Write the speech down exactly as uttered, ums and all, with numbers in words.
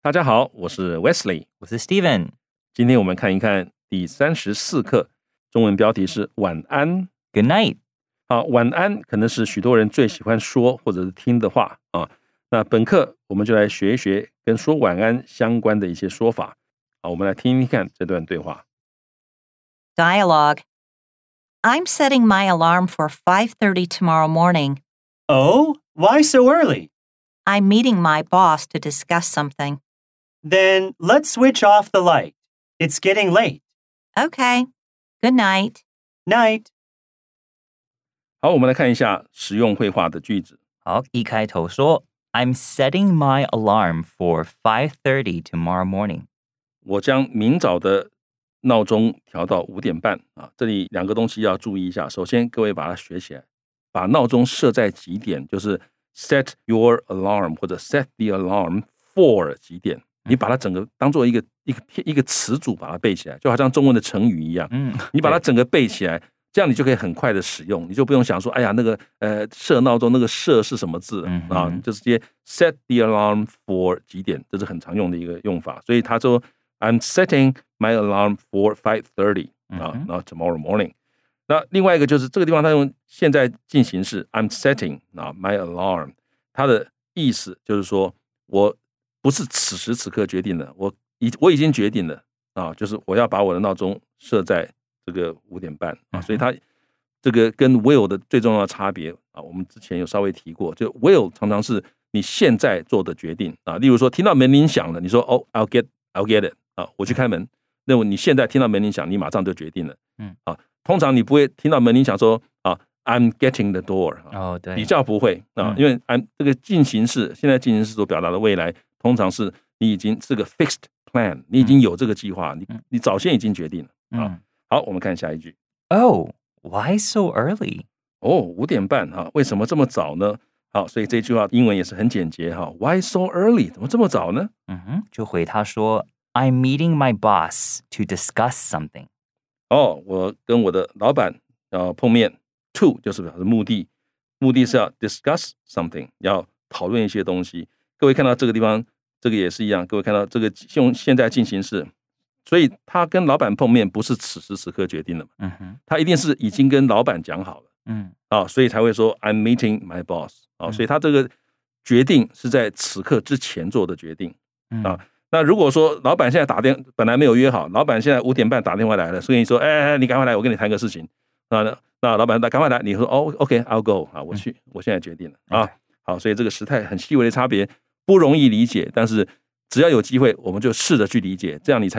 大家好，我是 Wesley， 我是 Steven。 今天我们看一看第三十四课，中文标题是晚安 Good night。 好，晚安可能是许多人最喜欢说或者是听的话啊。那本课我们就来学一学跟说晚安相关的一些说法。好，我们来听听看这段对话。 Dialogue. I'm setting my alarm for five thirty tomorrow morning. Oh, why so early? I'm meeting my boss to discuss something. Then let's switch off the light. It's getting late. Okay. Good night. Night. 好，我们来看一下实用绘画的句子。 好，一开头说 I'm setting my alarm for five thirty tomorrow morning. 我将明早的闹钟调到五点半啊。这里两个东西要注意一下。首先，各位把它学起来，把闹钟设在几点，就是 set your alarm 或者 set the alarm for 几点。你把它整个当做一个一个一个词组把它背起来，就好像中文的成语一样。 嗯， 你把它整个背起来，这样你就可以很快的使用，你就不用想说，哎呀，那个呃设闹钟那个设是什么字、嗯、啊？你就直接 set the alarm for 几点，这是很常用的一个用法。所以他说 I'm setting my alarm for five thirty 啊，然后 tomorrow morning。那另外一个就是这个地方他用现在进行式 I'm setting 啊 my alarm， 它的意思就是说我不是此时此刻决定的，我已我已经决定了啊，就是我要把我的闹钟设在这个五点半啊，所以它这个跟 will 的最重要的差别啊，我们之前有稍微提过，就 will 常常是你现在做的决定啊，例如说听到门铃响了，你说哦 I'll get I'll get it 啊，我去开门，那你现在听到门铃响，你马上就决定了，嗯啊，通常你不会听到门铃响说啊 I'm getting the door 哦，对， 比较不会啊，因为 I'm 这个进行式现在进行式所表达的未来。通常是你已经是个 fixed plan， 你已经有这个计划，你你早先已经决定了、嗯、啊。好，我们看下一句。 Oh, why so early? 哦，五点半哈，为什么这么早呢？好，所以这句话英文也是很简洁哈。Why so early？ 怎么这么早呢？ 嗯哼，就回他说 I'm meeting my boss to discuss something。 哦，我跟我的老板要碰面 ，to 就是表示目的，目的是要 discuss something， 要讨论一些东西。各位看到这个地方。这个也是一样，各位看到这个用现在进行式，所以他跟老板碰面不是此时此刻决定的嘛，嗯哼，他一定是已经跟老板讲好了，嗯，啊，所以才会说 I'm meeting my boss 啊，所以他这个决定是在此刻之前做的决定啊。嗯、那如果说老板现在打电本来没有约好，老板现在五点半打电话来了，所以你说，哎哎，你赶快来，我跟你谈个事情啊。那老板赶快来，你说哦 ，OK I'll go 啊，我去，嗯、我现在决定了啊。Okay. 好，所以这个时态很细微的差别。不容易理解，但是只要有机会，我们就试着去理解，这样你才